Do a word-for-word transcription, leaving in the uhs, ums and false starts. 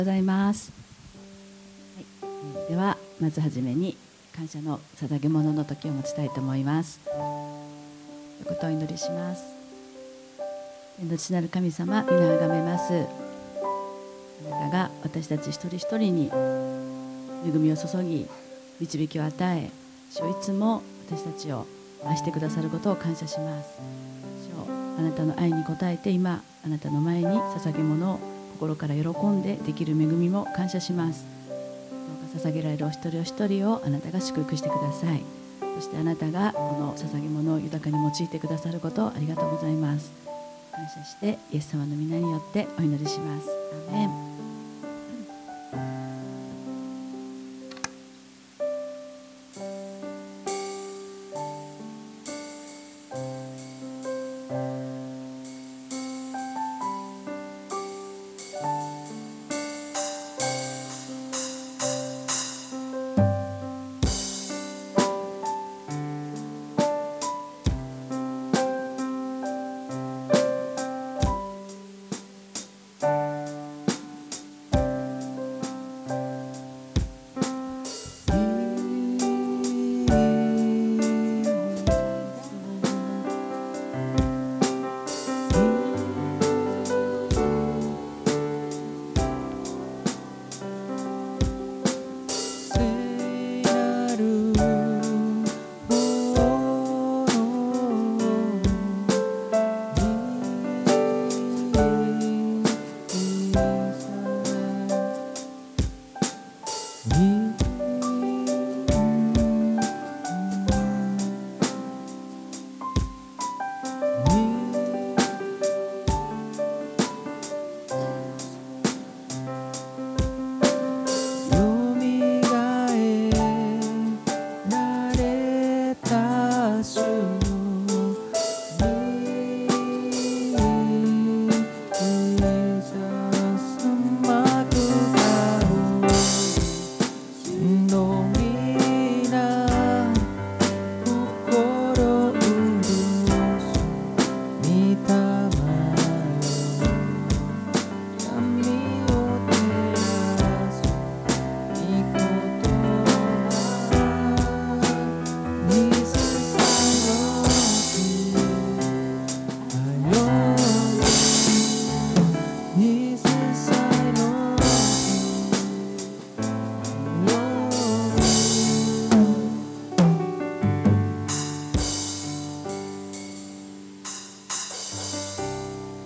ございます。はい、ではまずはじめに感謝の捧げ物の時を持ちたいと思います。一言お祈りします。天の父なる神様、皆をあがめます。あなたが私たち一人一人に恵みを注ぎ、導きを与え、主をいつも私たちを愛してくださることを感謝します。主をあなたの愛に応えて、今あなたの前に捧げ物を心から喜んでできる恵みも感謝します。どうか捧げられるお一人お一人をあなたが祝福してください。そしてあなたがこの捧げ物を豊かに用いてくださることをありがとうございます。感謝してイエス様の皆によってお祈りします。アーメン。